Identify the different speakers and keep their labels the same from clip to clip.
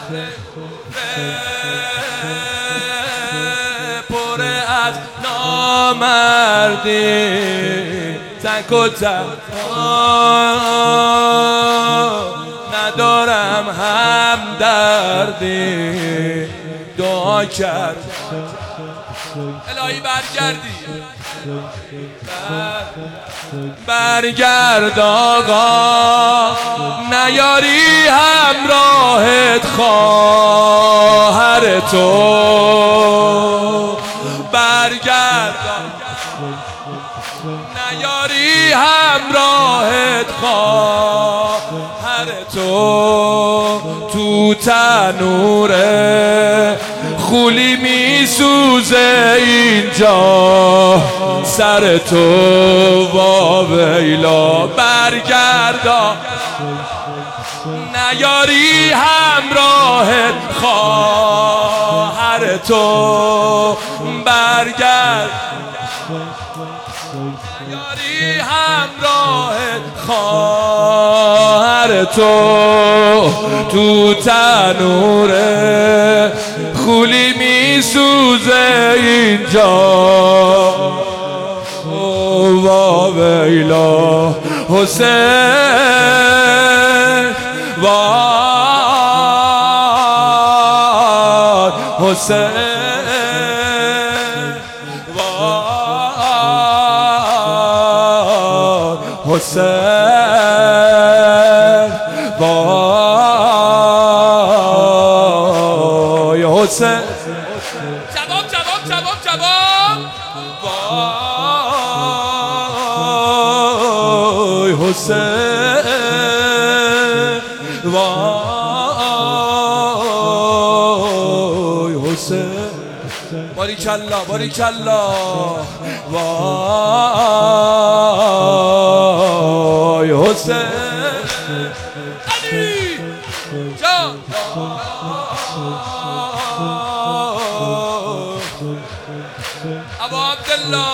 Speaker 1: پر از نامردی، تنگ و تنها ندارم همدردی. دعا کرد الهی برگردی، برگرد آقا، نیاری همراهت خواهر تو. برگرد نیاری همراهت خواهر تو. تو تنوره خولی می سوزه اینجا سر تو وا ویلا. برگردا نیاری همراهت خواهر تو. برگرد نیاری همراهت خواهر تو. تو تنوره خولی می سوزه اینجا وا ویلا. حسین وای حسین وای حسین وای حسین. جواب جواب جواب جواب. وای حسین وای حسین. باریکالله باریکالله. وای حسین علی جان. ابا عبدالله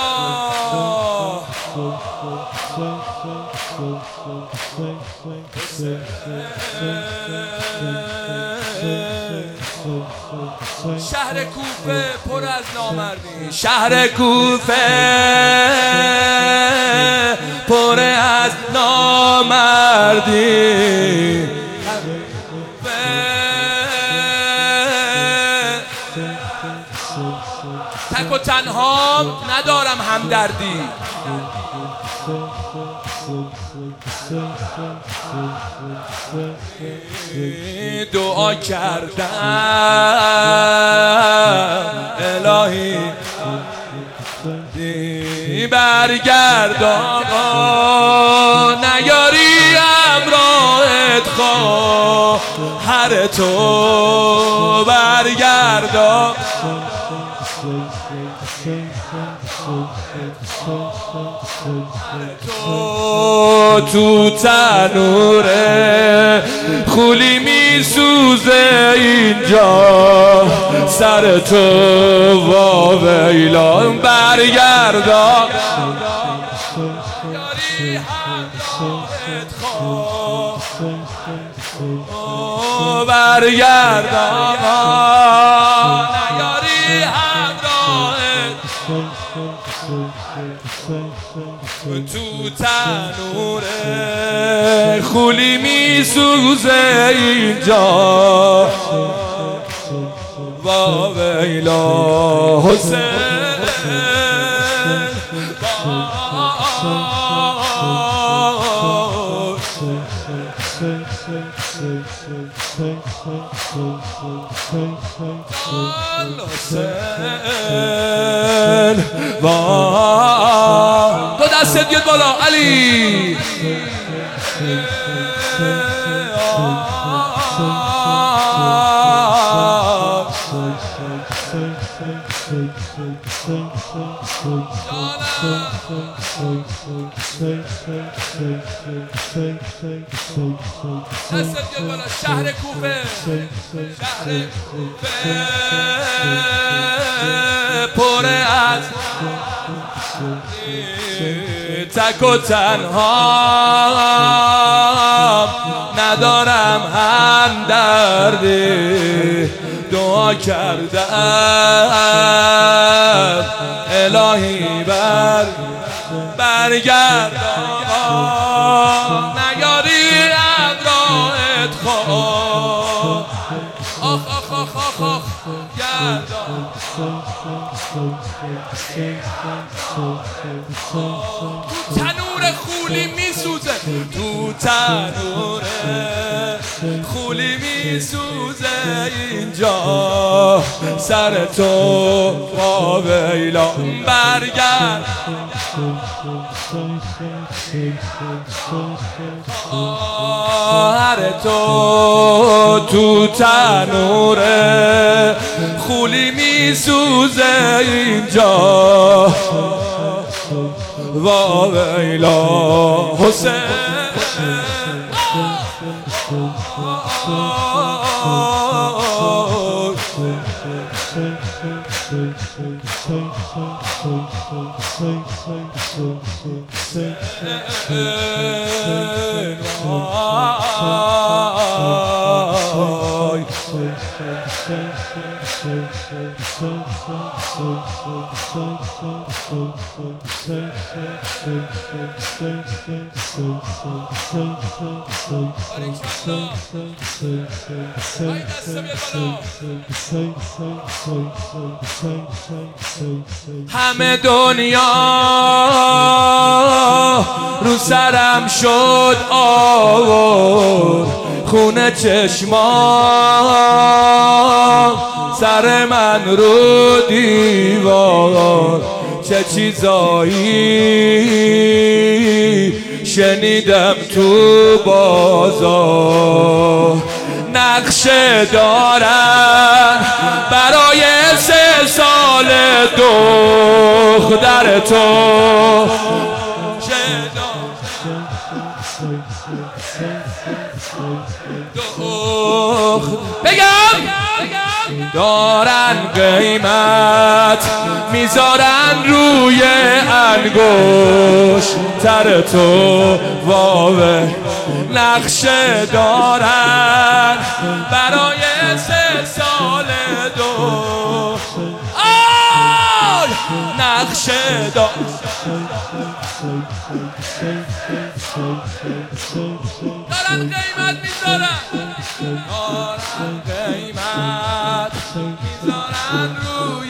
Speaker 1: شهر کوفه پر از نامردی، شهر کوفه پر از نامردی. تک و تنها ندارم همدردی. دعا کردم الهی برگرد آقا، نیاری همراهت خواهر تو. برگرد تو تنوره خولی می سوزه اینجا سر تو وا ویلا. برگرد یاری همراهت خواه. برگرد نیاری همراهت تو تنوره خولی می سوزه اینجا وا ویلا. حسین حسین دو دستت بیاد بالا علی. دستت بیاد بالا. شهر کوفه، شهر کوفه پر از تک و تنها ندارم همدردی. دعا کردم الهی برگرد آقا نیاری ابرایت خواه آخ آخ آخ آخ آخ گردان تو تنور خولی میسوزه تو تنور خولی میسوزه اینجا سر تو با ویلا برگرد هر تو تنور خولی میسوزه اینجا با ویلا حسین همه دنیا رو سرم شد آورد خونه چشمان سر من رو دیوار چه چیزایی شنیدم تو بازار نقشه دارن برای 3 سال دختر تو بگم دارن قیمت میذارن روی انگشتر تو واوه نقشه دارن برای 3 سال آی نقشه دارن قیمت میذارن روی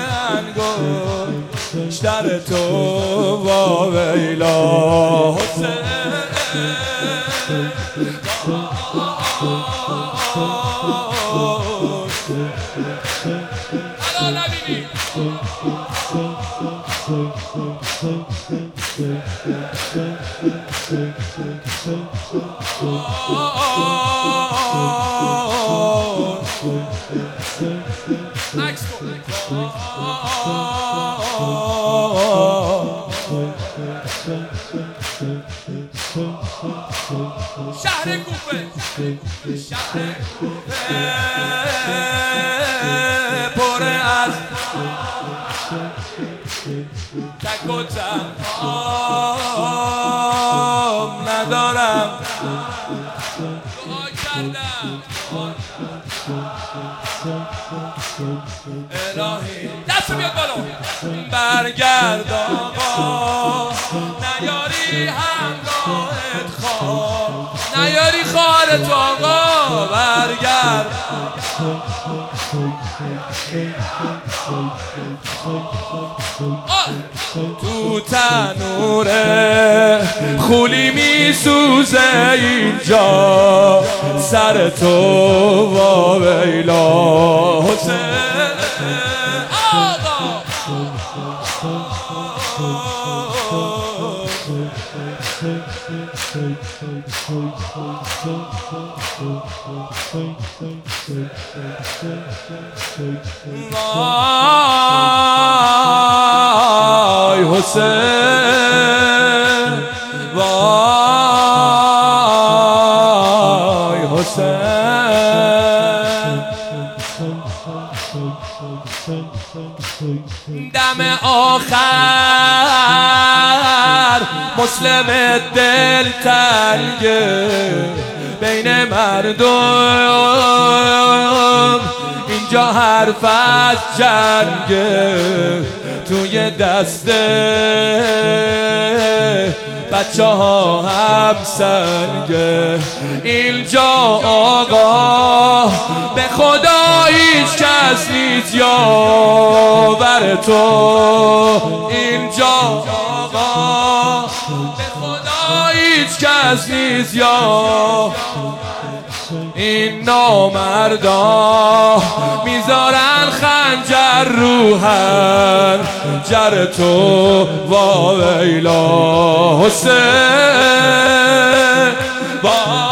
Speaker 1: انگشتر تو با ویلا حسین شهر کوفه پر از تک و تنهام ندارم دعا کردم الهی دست بیاد بالا برگرد آقا نیاری همراهت خواه نیاری خواهرت آقا برگرد تو تنور خولی میسوزه اینجا سر تو با ویلا حسین آقا وای حسین وای حسین دم آخر مسلم دل تنگه بین مردم اینجا حرف از جنگه توی دسته بچه ها هم سنگه اینجا آقا به خدا هیچ کس نیست یاور تو اینجا آقا به خدا هیچ کس نیست یا این نامردا میذارن خنجر رو هنجر تو واویلا حسین وای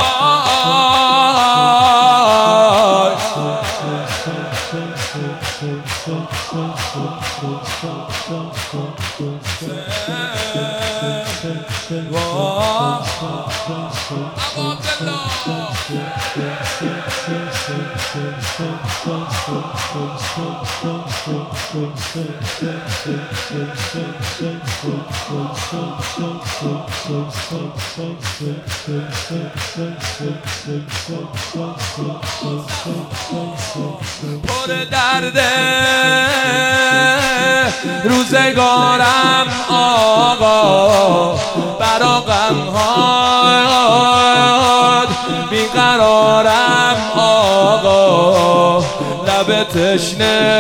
Speaker 1: پر درده روزگارم آقا برا غمهات بیقرارم آقا لب تشنه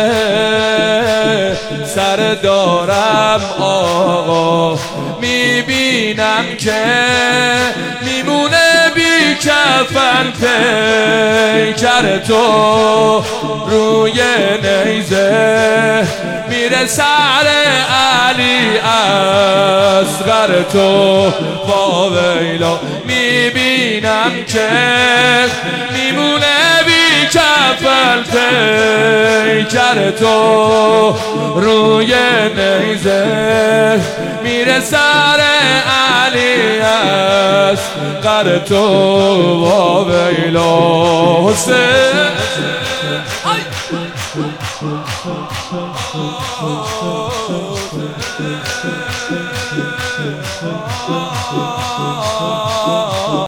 Speaker 1: سر دارم آقا میبینم که میمونه بی کفن پیکر تو روی نیزه میره سر علی اصغر تو واویلا میبینم که میمونه بی کفن پیکر تو روی نیزه میره سر علی اصغر تو واویلا حسین